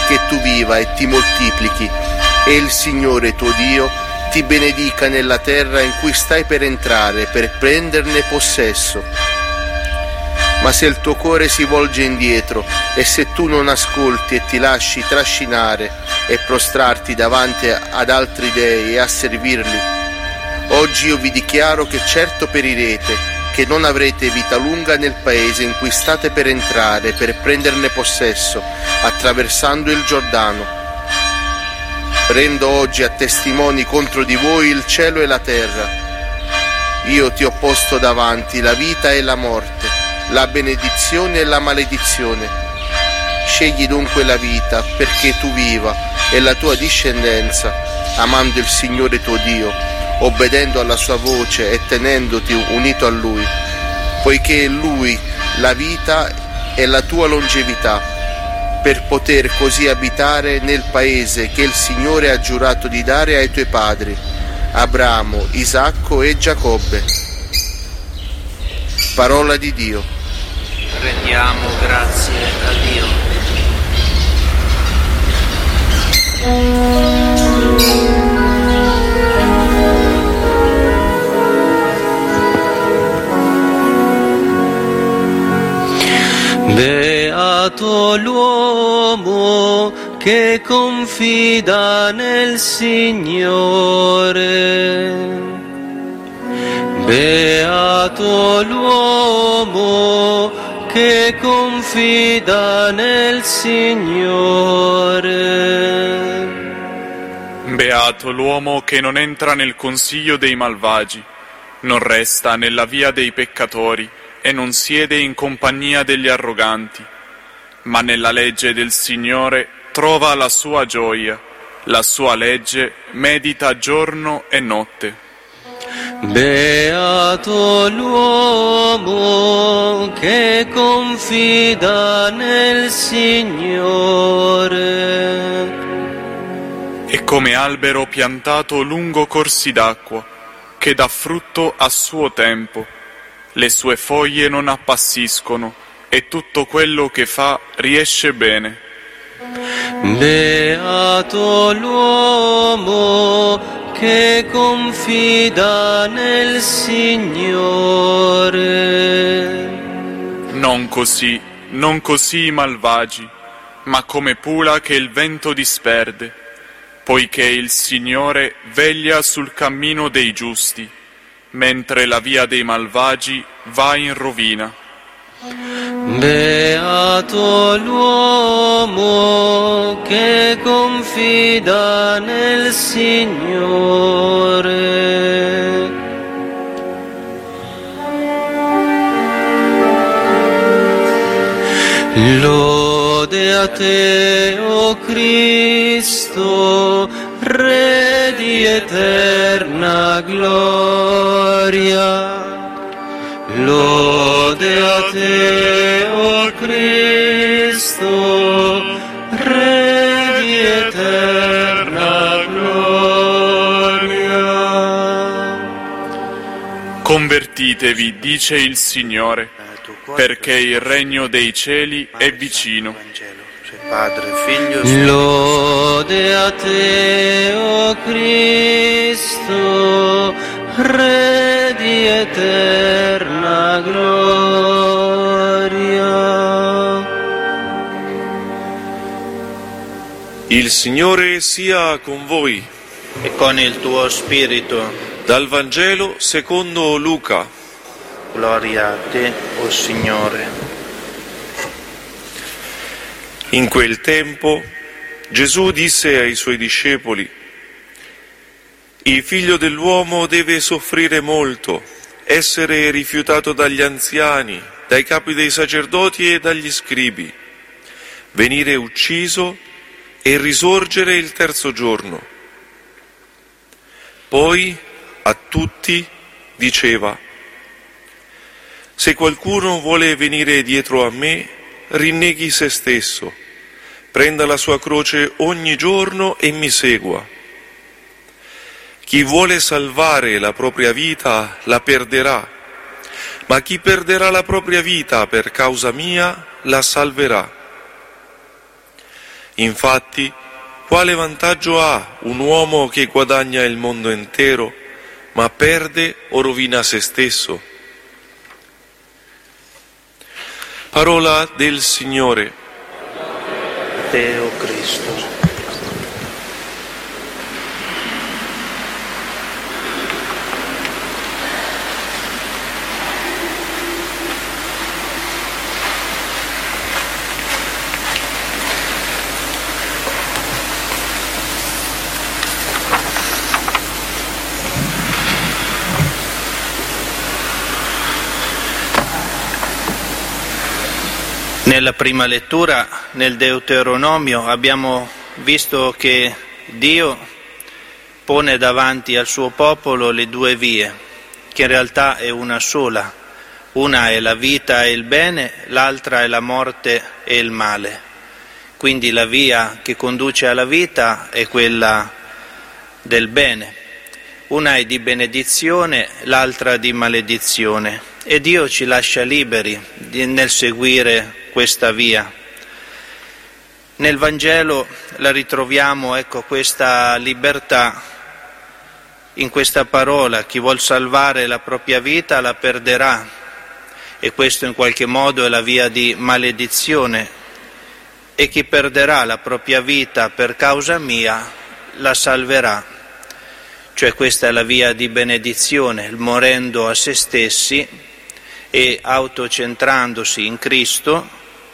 perché tu viva e ti moltiplichi, e il Signore tuo Dio ti benedica nella terra in cui stai per entrare, per prenderne possesso. Ma se il tuo cuore si volge indietro e se tu non ascolti e ti lasci trascinare e prostrarti davanti ad altri dei e a servirli, oggi io vi dichiaro che certo perirete, che non avrete vita lunga nel paese in cui state per entrare, per prenderne possesso, attraversando il Giordano. Rendo oggi a testimoni contro di voi il cielo e la terra. Io ti ho posto davanti la vita e la morte, la benedizione e la maledizione. Scegli dunque la vita perché tu viva e la tua discendenza, amando il Signore tuo Dio, obbedendo alla sua voce e tenendoti unito a Lui, poiché è Lui la vita e la tua longevità, per poter così abitare nel paese che il Signore ha giurato di dare ai tuoi padri, Abramo, Isacco e Giacobbe. Parola di Dio. Rendiamo grazie a Dio. Beato l'uomo che confida nel Signore. Beato l'uomo che confida nel Signore. Beato l'uomo che non entra nel consiglio dei malvagi, non resta nella via dei peccatori e non siede in compagnia degli arroganti, ma nella legge del Signore trova la sua gioia, la sua legge medita giorno e notte. Beato l'uomo che confida nel Signore. È come albero piantato lungo corsi d'acqua, che dà frutto a suo tempo. Le sue foglie non appassiscono e tutto quello che fa riesce bene. Beato l'uomo che confida nel Signore. Non così i malvagi, ma come pula che il vento disperde, poiché il Signore veglia sul cammino dei giusti, mentre la via dei malvagi va in rovina. Beato l'uomo che confida nel Signore. Lode a te, o Cristo, Re di eterna gloria. Lode a te, o Cristo, Re di eterna gloria. Convertitevi, dice il Signore, perché il regno dei cieli è vicino. Lode a te, o Cristo, Re di eterna gloria. Il Signore sia con voi. E con il tuo spirito. Dal Vangelo secondo Luca. Gloria a te, o Signore. In quel tempo Gesù disse ai suoi discepoli: il Figlio dell'uomo deve soffrire molto, essere rifiutato dagli anziani, dai capi dei sacerdoti e dagli scribi, venire ucciso e risorgere il terzo giorno. Poi a tutti diceva: se qualcuno vuole venire dietro a me, rinneghi se stesso, prenda la sua croce ogni giorno e mi segua. Chi vuole salvare la propria vita la perderà, ma chi perderà la propria vita per causa mia la salverà. Infatti, quale vantaggio ha un uomo che guadagna il mondo intero, ma perde o rovina se stesso? Parola del Signore. Te, o Cristo. Nella prima lettura, nel Deuteronomio, abbiamo visto che Dio pone davanti al suo popolo le due vie, che in realtà è una sola. Una è la vita e il bene, l'altra è la morte e il male. Quindi la via che conduce alla vita è quella del bene. Una è di benedizione, l'altra di maledizione. E Dio ci lascia liberi nel seguire questa via. Nel Vangelo la ritroviamo, questa libertà in questa parola: chi vuol salvare la propria vita la perderà, e questo in qualche modo è la via di maledizione, e chi perderà la propria vita per causa mia la salverà. Cioè questa è la via di benedizione, il morendo a se stessi e autocentrandosi in Cristo,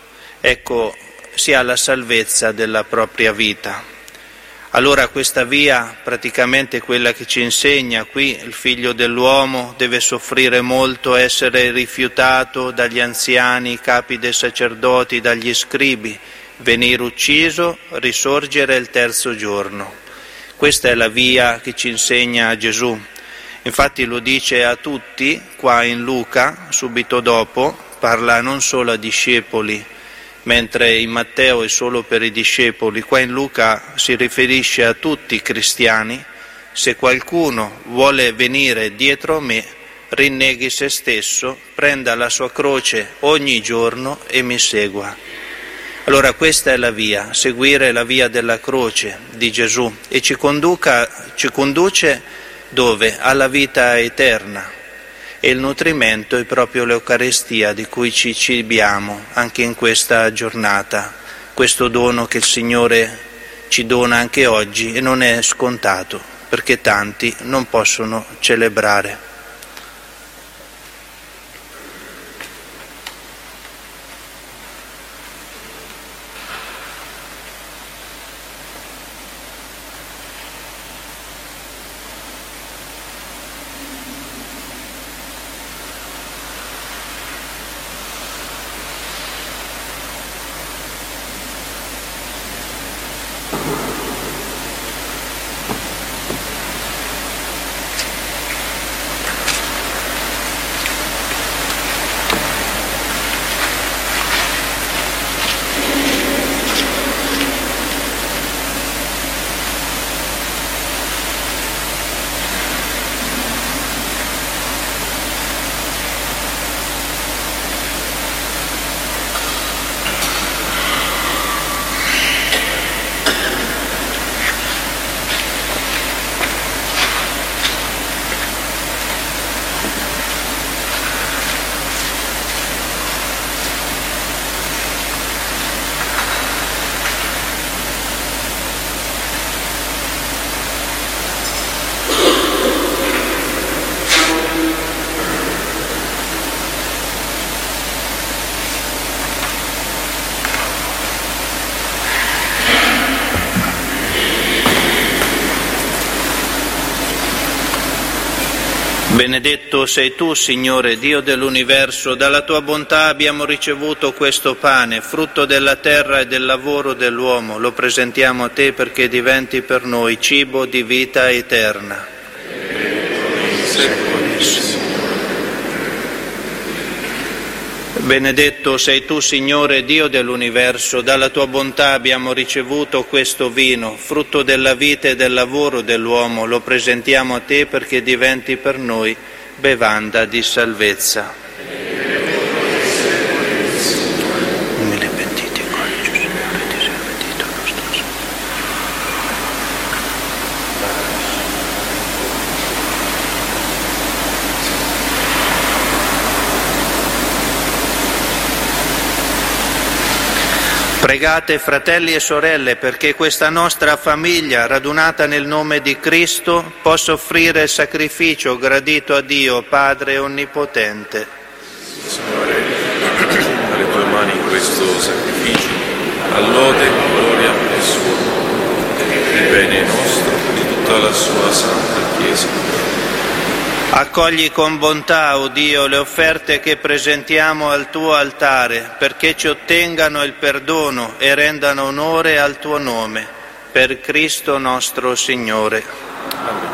si ha la salvezza della propria vita. Allora questa via praticamente è quella che ci insegna qui: il figlio dell'uomo deve soffrire molto, essere rifiutato dagli anziani, capi dei sacerdoti, dagli scribi, venire ucciso, risorgere il terzo giorno. Questa è la via che ci insegna Gesù. Infatti lo dice a tutti, qua in Luca, subito dopo, parla non solo a discepoli, mentre in Matteo è solo per i discepoli. Qua in Luca si riferisce a tutti i cristiani: se qualcuno vuole venire dietro a me, rinneghi se stesso, prenda la sua croce ogni giorno e mi segua. Allora questa è la via, seguire la via della croce di Gesù, e ci conduce dove? Alla vita eterna. E il nutrimento è proprio l'Eucaristia, di cui ci cibiamo anche in questa giornata, questo dono che il Signore ci dona anche oggi, e non è scontato, perché tanti non possono celebrare. Benedetto sei tu, Signore, Dio dell'universo, dalla tua bontà abbiamo ricevuto questo pane, frutto della terra e del lavoro dell'uomo. Lo presentiamo a te perché diventi per noi cibo di vita eterna. Benedetto sei tu, Signore, Dio dell'universo, dalla tua bontà abbiamo ricevuto questo vino, frutto della vita e del lavoro dell'uomo. Lo presentiamo a te perché diventi per noi bevanda di salvezza. Umile e pentiti, coniugi, Signore, ti sia benedito il nostro Pregate, fratelli e sorelle, perché questa nostra famiglia, radunata nel nome di Cristo, possa offrire il sacrificio gradito a Dio, Padre Onnipotente. Signore, dalle tue mani questo sacrificio, all'ode, gloria e suono, il bene nostro di tutta la sua santa Chiesa. Accogli con bontà, o Dio, le offerte che presentiamo al tuo altare, perché ci ottengano il perdono e rendano onore al tuo nome, per Cristo nostro Signore. Amen.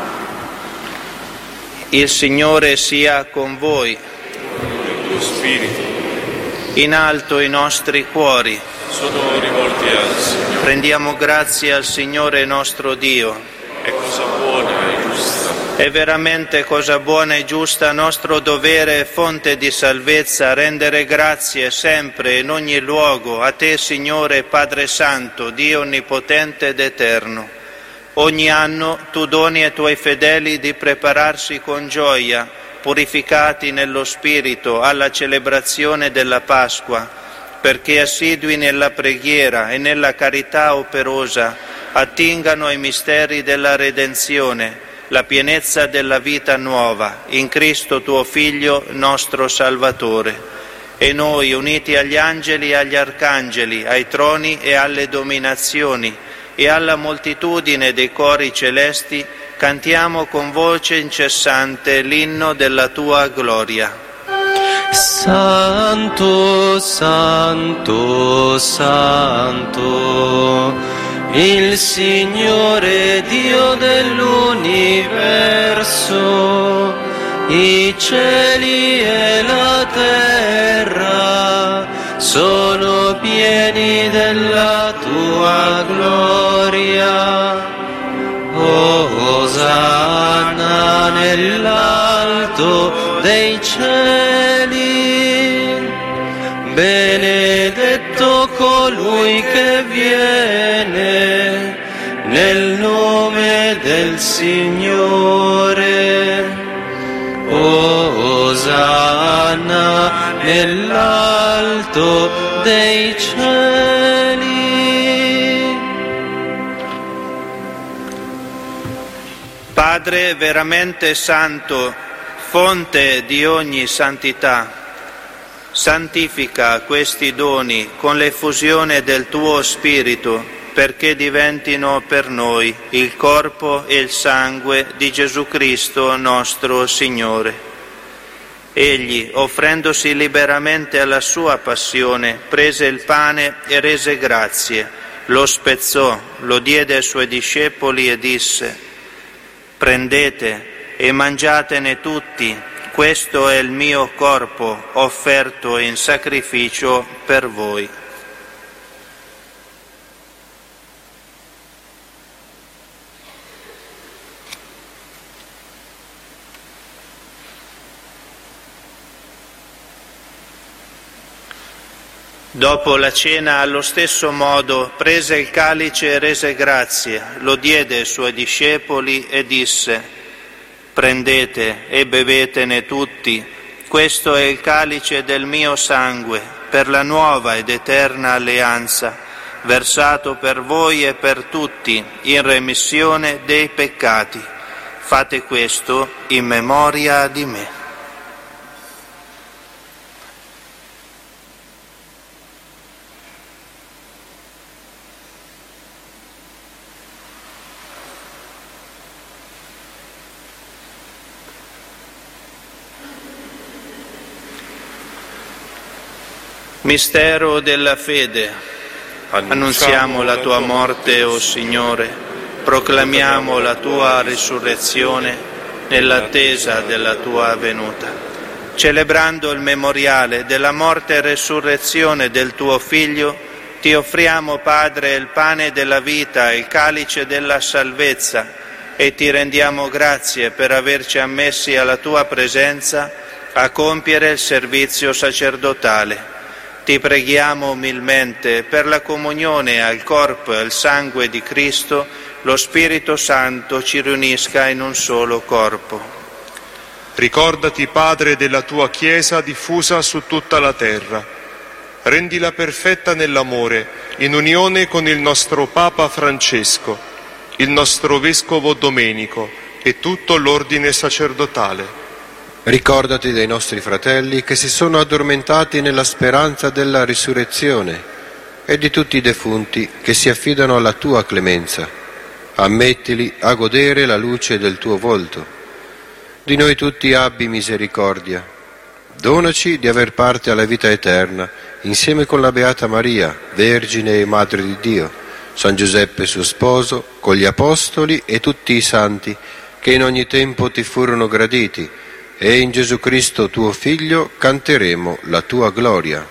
Il Signore sia con voi. Il tuo spirito In alto i nostri cuori. sono rivolti al Signore. Rendiamo grazie al Signore nostro Dio. È cosa buona e giusta. È veramente cosa buona e giusta, nostro dovere e fonte di salvezza, rendere grazie sempre e in ogni luogo a Te, Signore Padre Santo, Dio Onnipotente ed Eterno. Ogni anno Tu doni ai Tuoi fedeli di prepararsi con gioia, purificati nello Spirito, alla celebrazione della Pasqua, perché assidui nella preghiera e nella carità operosa attingano ai misteri della redenzione, la pienezza della vita nuova, in Cristo Tuo Figlio, nostro Salvatore. E noi, uniti agli angeli e agli arcangeli, ai troni e alle dominazioni, e alla moltitudine dei cori celesti, cantiamo con voce incessante l'inno della Tua gloria. Santo, Santo, Santo, il Signore Dio dell'universo, i cieli e la terra sono pieni della Tua gloria. Osanna nell'alto dei cieli, benedetto colui che viene nel nome del Signore. Osanna nell'alto dei cieli. Padre veramente santo, fonte di ogni santità, santifica questi doni con l'effusione del Tuo Spirito, perché diventino per noi il corpo e il sangue di Gesù Cristo nostro Signore. Egli, offrendosi liberamente alla sua passione, prese il pane e rese grazie, lo spezzò, lo diede ai Suoi discepoli e disse: «Prendete e mangiatene tutti, questo è il mio corpo offerto in sacrificio per voi». Dopo la cena, allo stesso modo, prese il calice e rese grazie, lo diede ai Suoi discepoli e disse: «Prendete e bevetene tutti, questo è il calice del mio sangue, per la nuova ed eterna alleanza, versato per voi e per tutti, in remissione dei peccati. Fate questo in memoria di me». Mistero della fede. Annunziamo la Tua morte, o Signore, proclamiamo la Tua risurrezione nell'attesa della Tua venuta. Celebrando il memoriale della morte e resurrezione del Tuo Figlio, Ti offriamo, Padre, il pane della vita e il calice della salvezza, e Ti rendiamo grazie per averci ammessi alla Tua presenza a compiere il servizio sacerdotale. Ti preghiamo umilmente per la comunione al corpo e al sangue di Cristo, lo Spirito Santo ci riunisca in un solo corpo. Ricordati, Padre, della Tua Chiesa diffusa su tutta la terra. rendila perfetta nell'amore, in unione con il nostro Papa Francesco, il nostro Vescovo Domenico e tutto l'ordine sacerdotale. Ricordati dei nostri fratelli che si sono addormentati nella speranza della risurrezione e di tutti i defunti che si affidano alla tua clemenza. Ammettili a godere la luce del tuo volto. Di noi tutti abbi misericordia. Donaci di aver parte alla vita eterna, insieme con la Beata Maria, Vergine e Madre di Dio, San Giuseppe suo sposo, con gli Apostoli e tutti i santi che in ogni tempo ti furono graditi, e in Gesù Cristo tuo Figlio canteremo la tua gloria.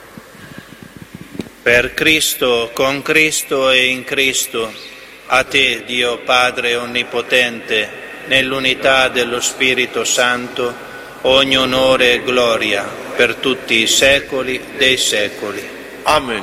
Per Cristo, con Cristo e in Cristo, a te, Dio Padre Onnipotente, nell'unità dello Spirito Santo, ogni onore e gloria per tutti i secoli dei secoli. Amen.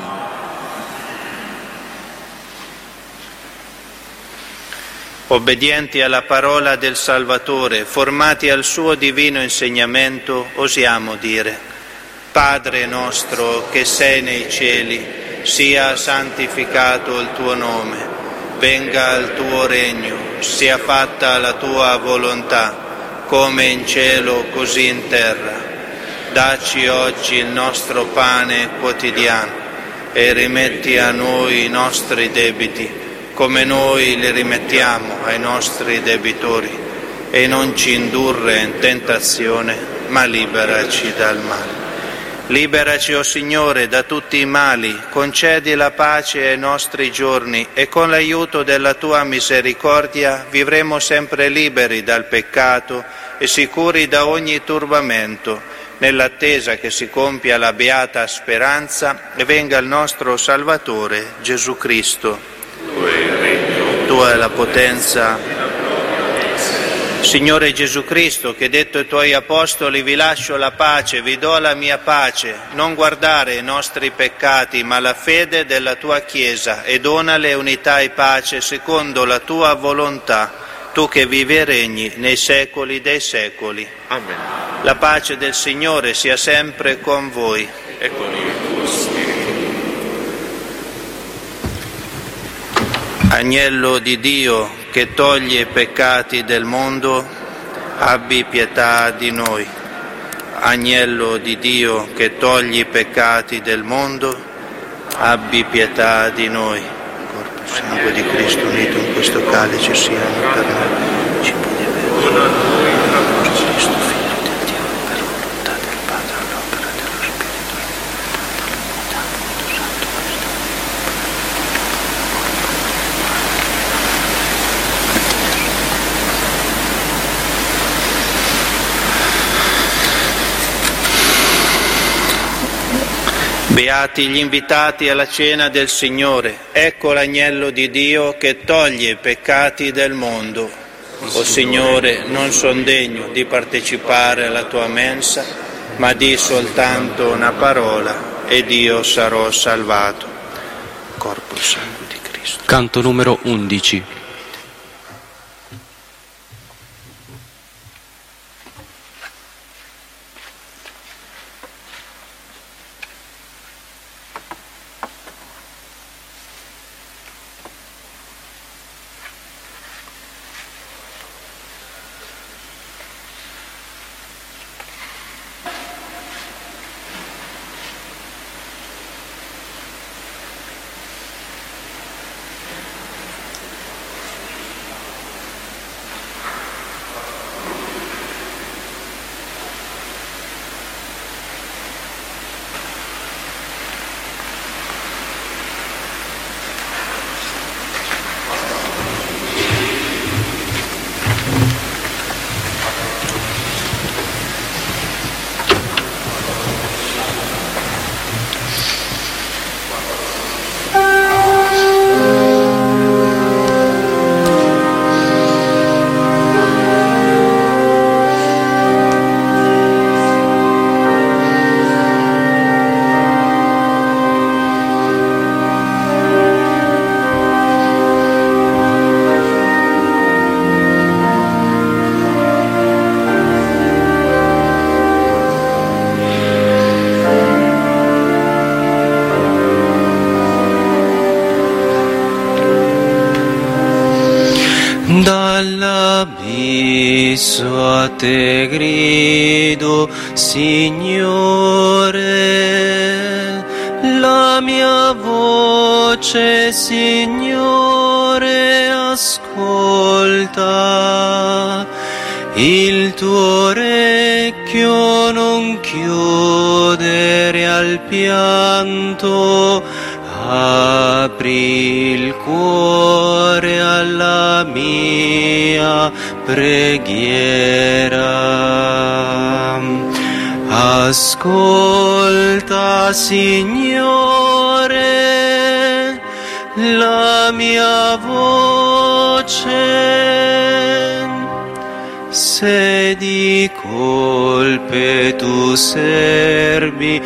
Obbedienti alla parola del Salvatore, formati al suo divino insegnamento, osiamo dire: Padre nostro che sei nei cieli, sia santificato il tuo nome, venga il tuo regno, sia fatta la tua volontà, come in cielo così in terra. Dacci oggi il nostro pane quotidiano e rimetti a noi i nostri debiti, come noi li rimettiamo ai nostri debitori, e non ci indurre in tentazione, ma liberaci dal male. Liberaci, o Signore, da tutti i mali, concedi la pace ai nostri giorni e con l'aiuto della Tua misericordia vivremo sempre liberi dal peccato e sicuri da ogni turbamento, nell'attesa che si compia la beata speranza e venga il nostro Salvatore, Gesù Cristo. Tua è la potenza. Signore Gesù Cristo, che detto ai Tuoi Apostoli: vi lascio la pace, vi do la mia pace, non guardare i nostri peccati, ma la fede della Tua Chiesa, e donale unità e pace secondo la Tua volontà, Tu che vivi e regni nei secoli dei secoli. Amen. La pace del Signore sia sempre con voi. E con il tuo spirito. Agnello di Dio, che toglie i peccati del mondo, abbi pietà di noi. Agnello di Dio, che toglie i peccati del mondo, abbi pietà di noi. Corpo e sangue di Cristo unito in questo calice siano per noi. Ci può Cristo, Figlio del Dio, per volontà del Padre, all'opera dello Spirito, Beati gli invitati alla cena del Signore, ecco l'agnello di Dio che toglie i peccati del mondo. O Signore, non son degno di partecipare alla Tua mensa, ma di soltanto una parola ed io sarò salvato. Corpo e sangue di Cristo. Canto numero 11. fisso a te grido, Signore, la mia voce, Signore, ascolta, il tuo orecchio non chiudere al pianto, apri il cuore alla mia preghiera. Ascolta, Signore, la mia voce. Se di colpe tu serbi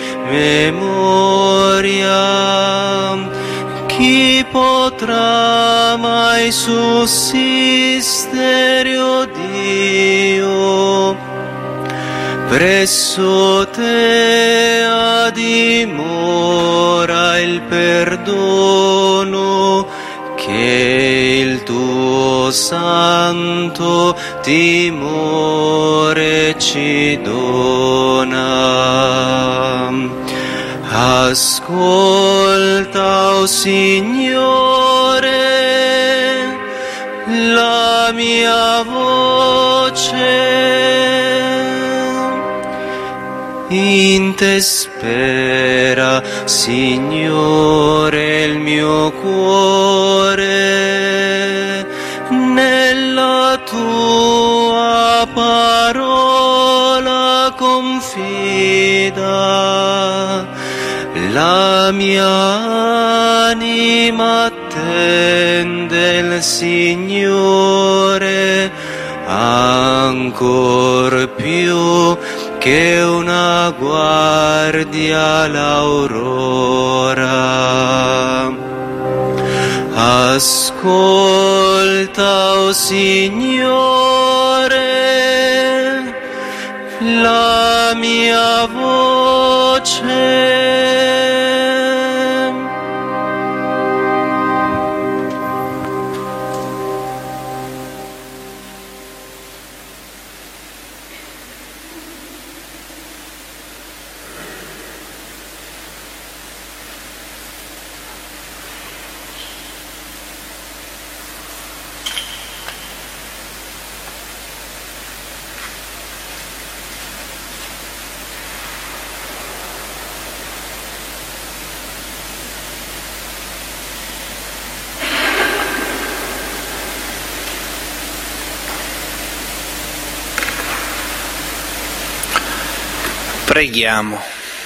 memoria, chi potrà mai sussistere, o Dio? Presso te dimora il perdono che il tuo santo timore ci dona. Ascolta, o Signore, la mia voce. In te spera, Signore, il mio cuore, nella tua parola confida. La mia anima attende il Signore ancor più che una guardia l'aurora. Ascolta, o Signore, la mia voce. Preghiamo.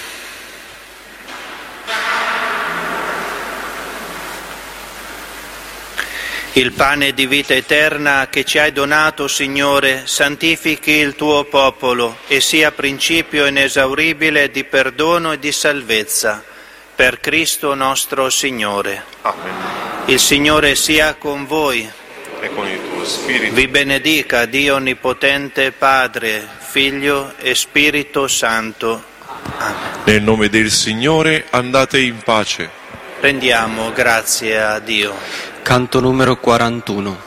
Il pane di vita eterna che ci hai donato, Signore, santifichi il tuo popolo e sia principio inesauribile di perdono e di salvezza. Per Cristo nostro Signore. Amen. Il Signore sia con voi. E con il tuo spirito. Vi benedica Dio Onnipotente, Padre, Figlio e Spirito Santo. Amen. Nel nome del Signore andate in pace. Rendiamo grazie a Dio. Canto numero 41.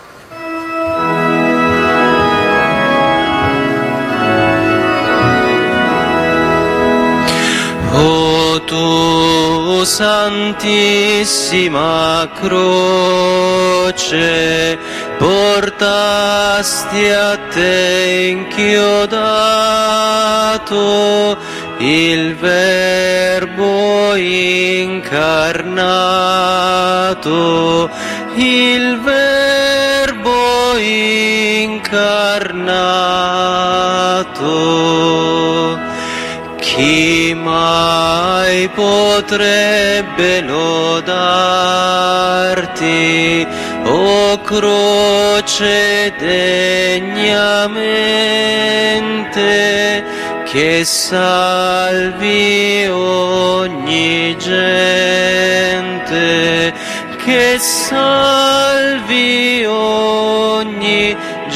O tu santissima croce, portasti a te inchiodato il Verbo incarnato, il Verbo incarnato. Chi mai potrebbe lodarti, o croce degnamente, che salvi ogni gente, che salvi ogni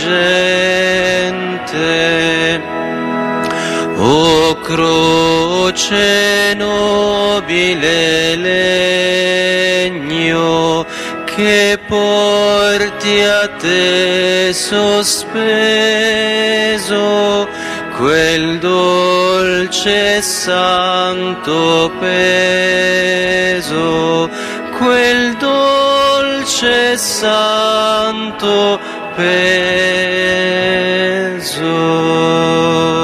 gente. O croce nobile legno, che porti a a te sospeso, quel dolce santo peso, quel dolce santo peso.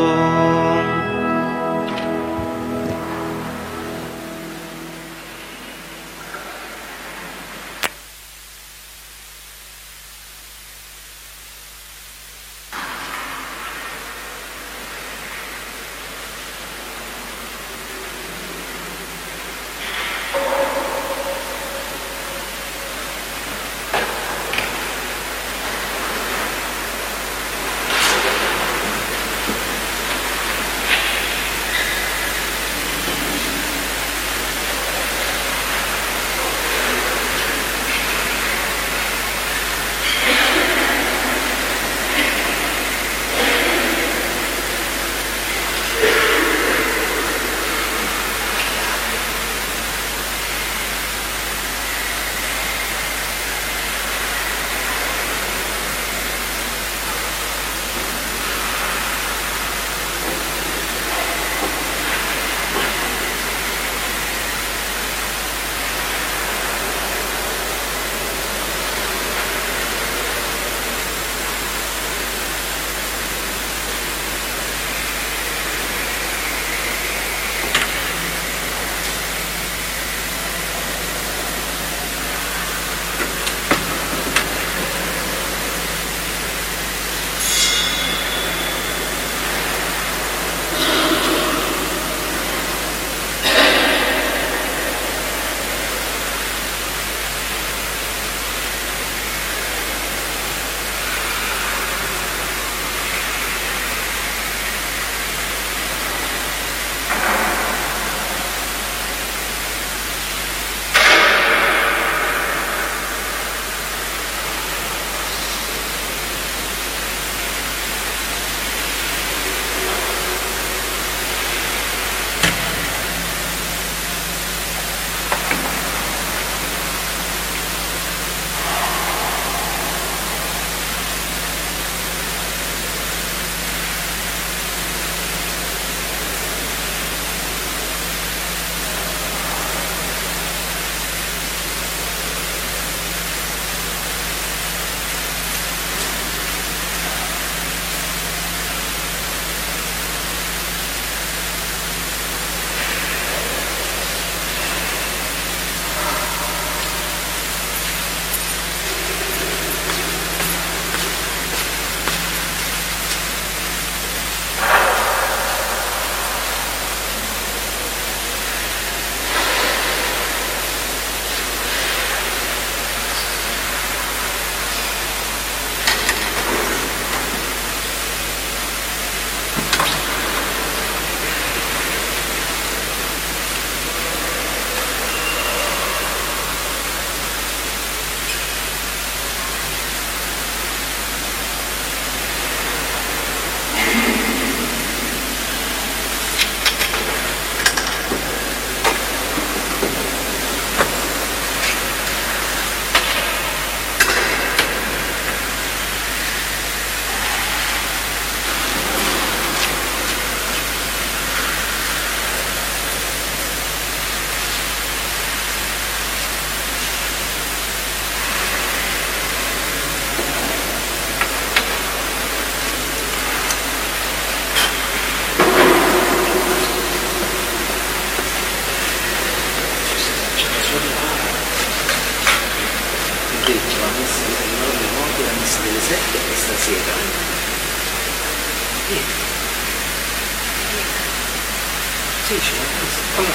Sì, c'è una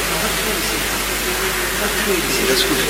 visita, scusi.